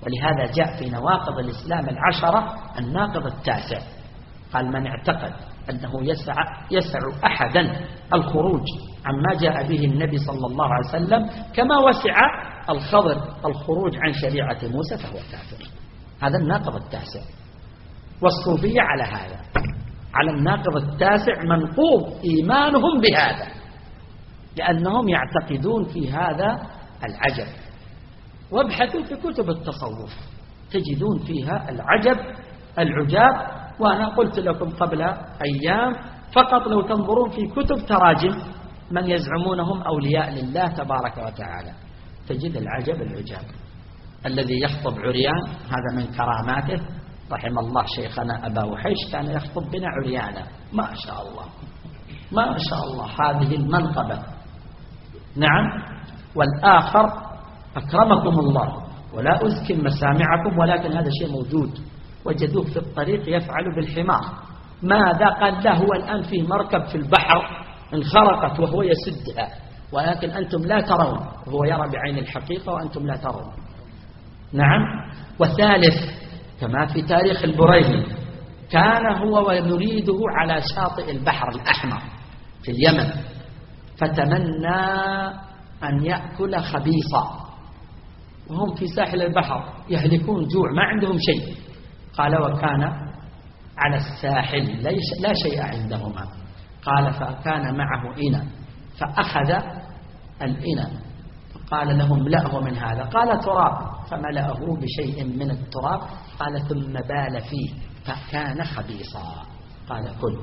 ولهذا جاء في نواقض الإسلام 10 الناقض 9 قال: من اعتقد أنه يسع أحدا الخروج عما جاء به النبي صلى الله عليه وسلم كما وسع الخضر الخروج عن شريعة موسى فهو كافر. هذا الناقض 9. والصوفية على هذا، على الناقض 9 منقوض إيمانهم بهذا، لأنهم يعتقدون في هذا العجب. وابحثوا في كتب التصوف تجدون فيها العجاب. وأنا قلت لكم قبل أيام فقط لو تنظرون في كتب تراجم من يزعمونهم أولياء لله تبارك وتعالى تجد العجاب. الذي يخطب عريان هذا من كراماته. رحم الله شيخنا أبا وحيش كان يخطب بنا عريانا، ما شاء الله ما شاء الله، هذه المنقبة. نعم. والآخر أكرمكم الله ولا أزكي مسامعكم، ولكن هذا شيء موجود، وجدوه في الطريق يفعل بالحمار. ماذا قال له؟ هو الآن فيه مركب في البحر انخرقت وهو يسدها، ولكن أنتم لا ترون، وهو يرى بعين الحقيقة وأنتم لا ترون. نعم. وثالث كما في تاريخ البريهي كان هو ونريده على شاطئ البحر الأحمر في اليمن، فتمنى أن يأكل خبيصا وهم في ساحل البحر يهلكون جوع ما عندهم شيء. قال: وكان على الساحل لا شيء عندهما. قال: فكان معه إناء فأخذ الإناء فقال لهم: املأه من هذا. قال: تراب. فملأه بشيء من التراب. قال: ثم بال فيه فكان خبيصا. قال: كل.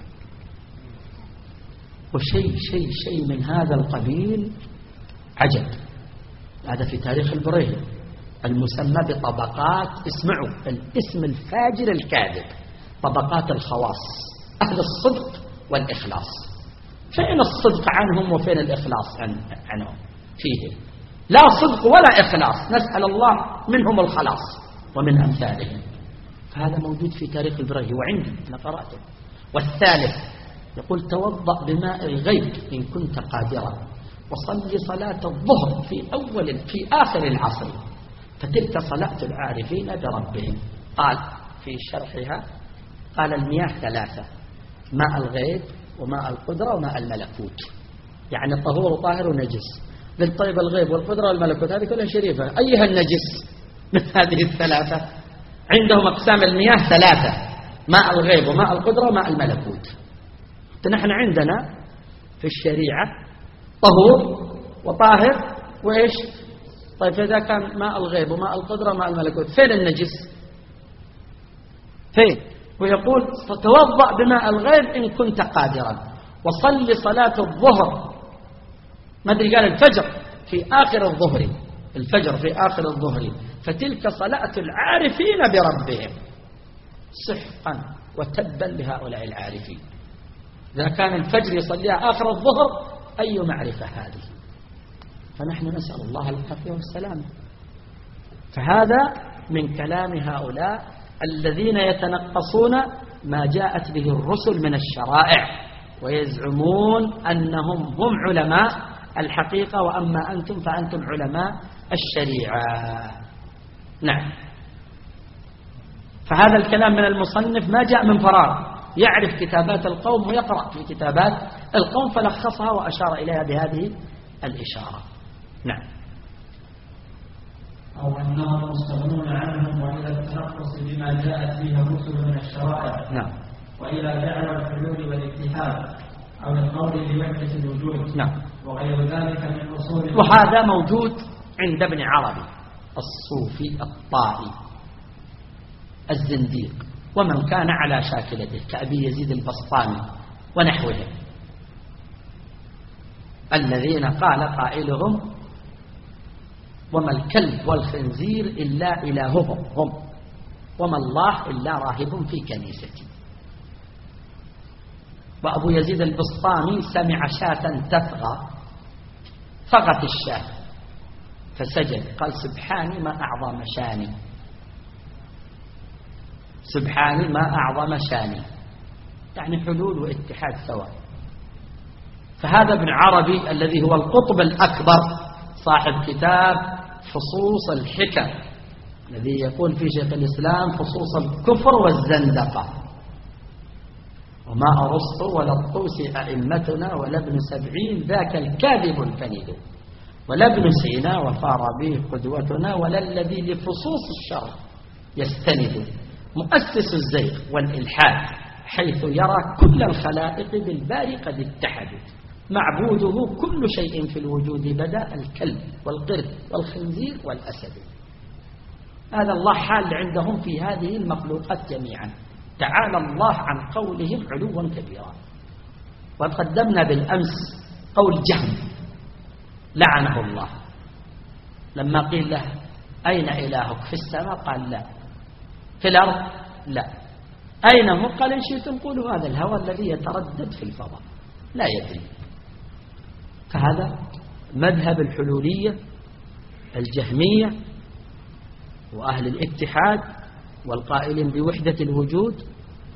وشيء من هذا القبيل عجب. هذا في تاريخ البريهي المسمى بطبقات، اسمعوا الاسم الفاجر الكاذب، طبقات الخواص، أهل الصدق والإخلاص. فين الصدق عنهم وفين الإخلاص عنهم؟ فيه لا صدق ولا إخلاص، نسأل الله منهم الخلاص ومن أمثالهم. فهذا موجود في تاريخ البريهي وعندي أنا قرأته. والثالث يقول: توضأ بماء الغيب إن كنت قادرا وصلي صلاة الظهر في آخر العصر، فتلك صلاة العارفين بربهم. قال في شرحها قال: المياه 3: ماء الغيب وماء القدرة وماء الملكوت، يعني طهور وطاهر ونجس. قلت: طيب الغيب والقدرة والملكوت هذه كلها شريفة، أيها النجس من هذه الثلاثة؟ عندهم أقسام المياه 3: ماء الغيب وماء القدرة وماء الملكوت. نحن عندنا في الشريعة طهور وطاهر وإيش؟ طيب إذا كان ماء الغيب وماء القدرة وماء الملكوت فين النجس؟ فين؟ ويقول: فتوضأ بماء الغيب إن كنت قادرا وصلي صلاة الظهر، ما أدري قال الفجر في آخر الظهر، الفجر في آخر الظهر، فتلك صلاة العارفين بربهم. سحقا وتبا لهؤلاء العارفين، إذا كان الفجر يصليها آخر الظهر أي معرفة هذه؟ فنحن نسأل الله العافية والسلامة. فهذا من كلام هؤلاء الذين يتنقصون ما جاءت به الرسل من الشرائع ويزعمون أنهم هم علماء الحقيقة، وأما أنتم فأنتم علماء الشريعة. نعم. فهذا الكلام من المصنف ما جاء من فراغ، يعرف كتابات القوم ويقرأ في كتابات القوم فلخصها وأشار إليها بهذه الإشارة. نعم. أو أنهم مستغنون عنهم وإلى التنقص بما جاءت به الرسل من الشرائع. نعم. وإلى دعوى الحلول والاتحاد أو القول بوحدة الوجود. نعم. وغير ذلك من أصول. وهذا موجود عند ابن عربي الصوفي الطائي الزنديق ومن كان على شاكلته كأبي يزيد البسطامي ونحوهم، الذين قال قائلهم: وما الكلب والخنزير إلا إلههم هم، وما الله إلا راهب في كنيستي. وأبو يزيد البسطامي سمع شاة تثغى فغت الشاة فسجد قال: سبحاني ما أعظم شاني، سبحاني ما أعظم شاني، يعني حلول واتحاد سواء. فهذا ابن عربي الذي هو القطب الأكبر صاحب كتاب فصوص الحكم الذي يقول في شيخ الإسلام خصوص الكفر والزندقة: وما أرسطو ولا الطوسي أئمتنا ولا ابن سبعين ذاك الكاذب الكنيد، ولا ابن سينا وفارابي قدوتنا، ولا الذي لفصوص الشر يستند، مؤسس الزيغ والإلحاد حيث يرى كل الخلائق بالباري قد اتحدوا، معبوده كل شيء في الوجود بدأ الكلب والقرد والخنزير والأسد. هذا الله حال عندهم في هذه المخلوقات جميعا، تعالى الله عن قولهم علوا كبيرا. وقدمنا بالأمس قول جهم لعنه الله لما قيل له: أين إلهك؟ في السماء؟ قال: لا. في الأرض؟ لا. أين هو؟ قال: إن شئتم قولوا هذا الهوى الذي يتردد في الفضاء لا يدري. فهذا مذهب الحلولية الجهمية وأهل الاتحاد والقائلين بوحدة الوجود،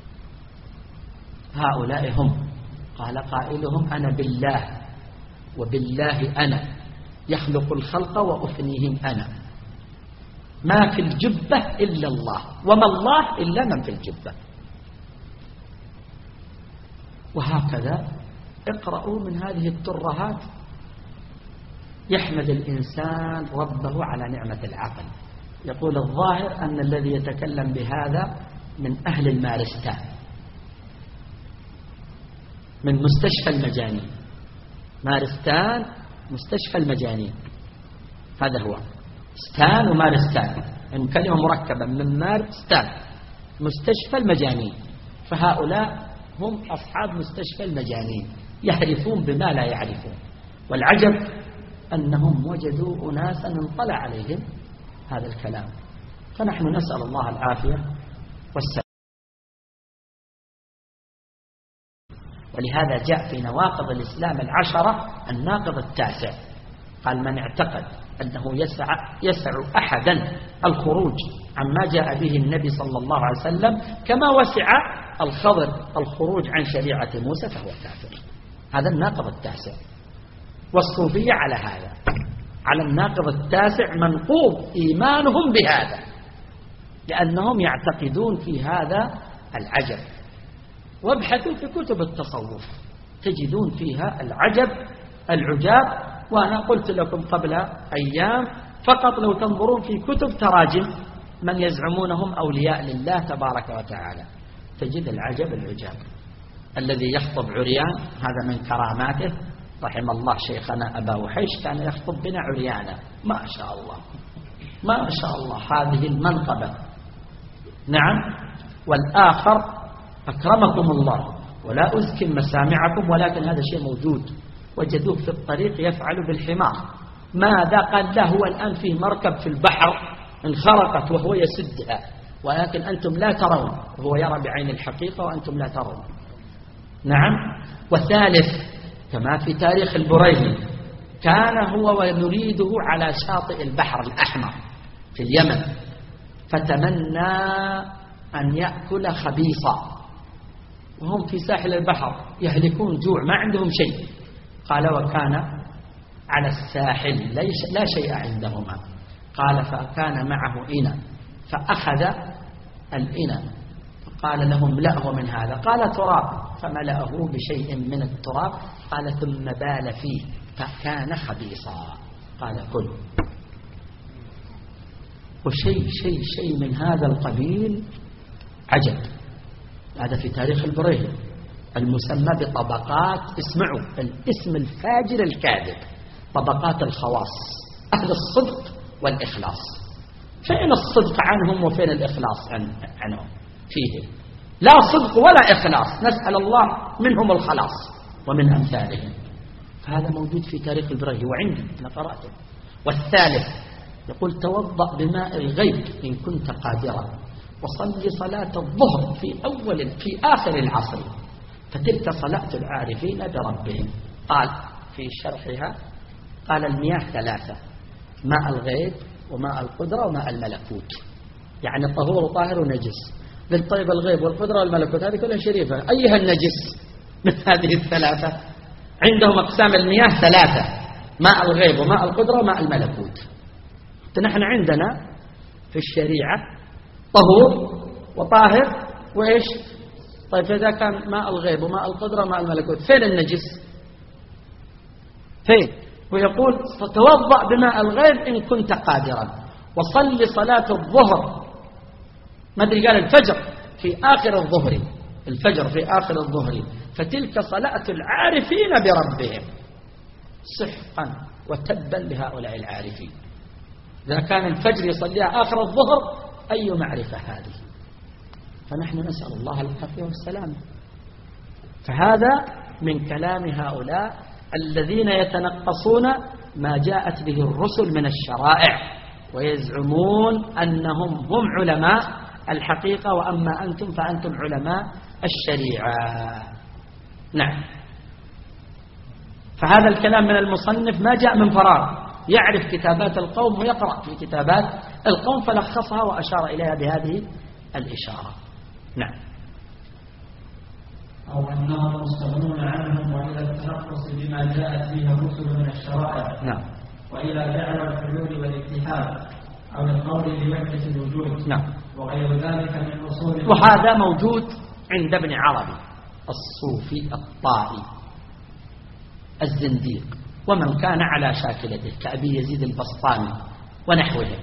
هؤلاء هم. قال قائلهم: أنا بالله وبالله أنا يخلق الخلق وأفنيهم أنا، ما في الجبة إلا الله، وما الله إلا من في الجبة. وهكذا اقرأوا من هذه الترهات يحمد الإنسان ربه على نعمة العقل. يقول الظاهر أن الذي يتكلم بهذا من أهل المارستان، من مستشفى المجانين. مارستان مستشفى المجانين، هذا هو ستان ومارستان، يعني كلمة مركبة من مارستان مستشفى المجانين. فهؤلاء هم أصحاب مستشفى المجانين، يحرفون بما لا يعرفون. والعجب أنهم وجدوا أناسا انطلع عليهم هذا الكلام. فنحن نسأل الله العافية والسلام. ولهذا جاء في نواقض الإسلام 10 الناقض 9، قال: من اعتقد أنه يسع أحدا الخروج عما جاء به النبي صلى الله عليه وسلم كما وسع الخضر الخروج عن شريعة موسى فهو كافر. هذا الناقض 9. والصوفية على هذا، على الناقض 9 منقوض إيمانهم بهذا، لأنهم يعتقدون في هذا العجب. وابحثوا في كتب التصوف تجدون فيها العجاب. وأنا قلت لكم قبل أيام فقط لو تنظرون في كتب تراجم من يزعمونهم أولياء لله تبارك وتعالى تجد العجاب. الذي يخطب عريان هذا من كراماته، رحم الله شيخنا أبا وحيش كان يخطب بنا عريانا، ما شاء الله ما شاء الله، هذه المنقبة. نعم. والآخر أكرمكم الله ولا أزكي مسامعكم، ولكن هذا شيء موجود، وجدوه في الطريق يفعل بالحمار. ماذا قال له؟ هو الآن فيه مركب في البحر انخرقت وهو يسدها، ولكن أنتم لا ترون، وهو يرى بعين الحقيقة وأنتم لا ترون. نعم. وثالث كما في تاريخ البريدي، كان هو ونريده على شاطئ البحر الأحمر في اليمن، فتمنى أن يأكل خبيصا، وهم في ساحل البحر يهلكون جوع ما عندهم شيء. قال: وكان على الساحل لا شيء عندهما. قال: فكان معه إناء، فأخذ الإناء فقال لهم: املأه من هذا. قال: تراب، فملأه بشيء من التراب. قال: ثم بال فيه فكان خبيصا. قال: كل. وشيء من هذا القبيل عجب. هذا في تاريخ البريهي المسمى بطبقات، اسمعوا الاسم الفاجر الكاذب، طبقات الخواص، أهل الصدق والإخلاص. فين الصدق عنهم وفين الإخلاص عنهم؟ فيه لا صدق ولا إخلاص، نسأل الله منهم الخلاص ومن أمثالهم. فهذا موجود في تاريخ البريهي وعندي أنا قرأته. والثالث يقول: توضأ بماء الغيب إن كنت قادرا، وصلي صلاة الظهر في آخر العصر، فتلك صلاة العارفين بربهم. قال في شرحها، قال: المياه 3: ماء الغيب وماء القدرة وماء الملكوت، يعني طهور وطاهر ونجس. بالطيب الغيب والقدرة والملكوت هذه كلها شريفة، أيها النجس من هذه الثلاثة؟ عندهم أقسام المياه 3: ماء الغيب وماء القدرة وماء الملكوت. نحن عندنا في الشريعة طهور وطاهر وإيش؟ طيب إذا كان ماء الغيب وماء القدرة وماء الملكوت فين النجس؟ فين؟ ويقول فتوضأ بماء الغيب إن كنت قادرا وصل صلاة الظهر، ما أدري قال الفجر في آخر الظهر، الفجر في آخر الظهر، فتلك صلاة العارفين بربهم. سحقا وتبا لهؤلاء العارفين، إذا كان الفجر يصليها آخر الظهر أي معرفة هذه؟ فنحن نسأل الله العافية والسلامة. فهذا من كلام هؤلاء الذين يتنقصون ما جاءت به الرسل من الشرائع ويزعمون أنهم هم علماء الحقيقة، وأما أنتم فأنتم علماء الشريعة. نعم. فهذا الكلام من المصنف ما جاء من فراغ، يعرف كتابات القوم ويقرأ في كتابات القوم فلخصها وأشار إليها بهذه الإشارة. نعم. أو أنهم مستغنون عنهم وإلى التنقص بما جاءت به الرسل من الشرائع. نعم. وإلى دعوى الحلول والاتحاد أو القول بوحدة الوجود. نعم. وغير ذلك من أصول. وهذا موجود عند ابن عربي الصوفي الطائي الزنديق ومن كان على شاكلته كأبي يزيد البسطامي ونحوهم،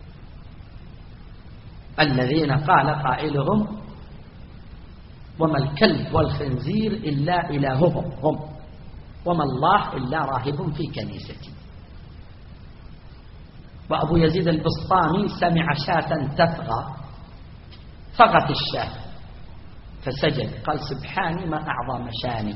الذين قال قائلهم وما الكلب والخنزير إلا إلههم هم، وما الله إلا راهب في كنيستي. وأبو يزيد البسطامي سمع شاة تفغى فغت الشاة فسجد قال سبحاني ما أعظم شاني،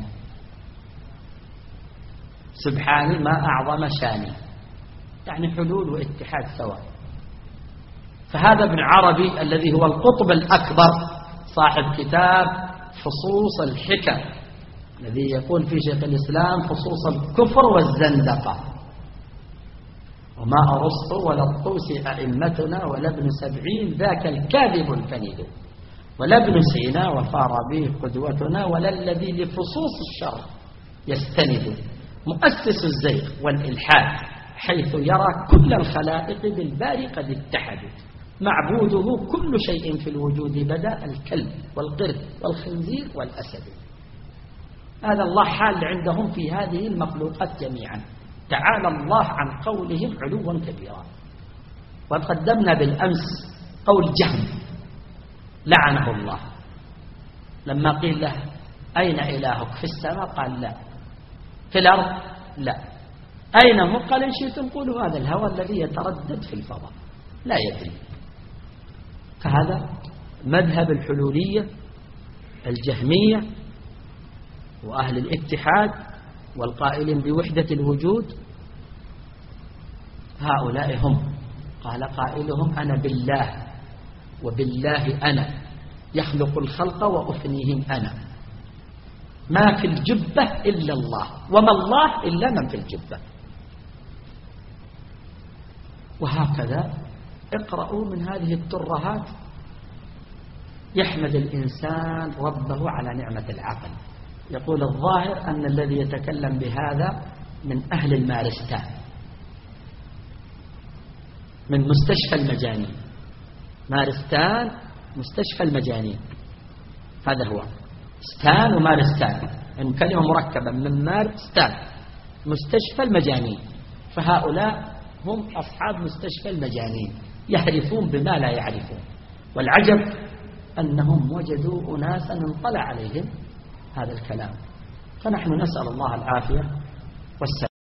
سبحاني ما أعظم شاني، يعني حلول واتحاد سواء. فهذا ابن عربي الذي هو القطب الأكبر صاحب كتاب فصوص الحكم الذي يقول في شيخ الإسلام فصوص الكفر والزندقة، وما أرسطو ولا الطوسي أئمتنا ولا ابن سبعين ذاك الكاذب الكنيد، ولا ابن سينا وفارابي قدوتنا، ولا الذي لفصوص الشر يستند مؤسس الزيغ والإلحاد حيث يرى كل الخلائق بالباري قد اتحدوا، معبوده كل شيء في الوجود بدأ الكلب والقرد والخنزير والأسد. هذا الله حال عندهم في هذه المخلوقات جميعا، تعالى الله عن قولهم علوا كبيرا. وقدمنا بالأمس قول جهم لعنه الله لما قيل له أين إلهك في السماء قال لا، في الأرض لا، أين هو قال إن شئتم قولوا هذا الهوى الذي يتردد في الفضاء لا يدري. فهذا مذهب الحلولية الجهمية وأهل الاتحاد والقائلين بوحدة الوجود، هؤلاء هم. قال قائلهم أنا بالله وبالله أنا يخلق الخلق وأفنيهم أنا، ما في الجبة إلا الله وما الله إلا من في الجبة. وهكذا اقرأوا من هذه الترهات يحمد الإنسان ربه على نعمة العقل. يقول الظاهر أن الذي يتكلم بهذا من أهل المارستان، من مستشفى المجانين، مارستان مستشفى المجانين، هذا هو ستان ومارستان، يعني كلمة مركبة من مارستان مستشفى المجانين. فهؤلاء هم أصحاب مستشفى المجانين يحرفون بما لا يعرفون، والعجب أنهم وجدوا أناسا انطلع عليهم هذا الكلام. فنحن نسأل الله العافية والسلام.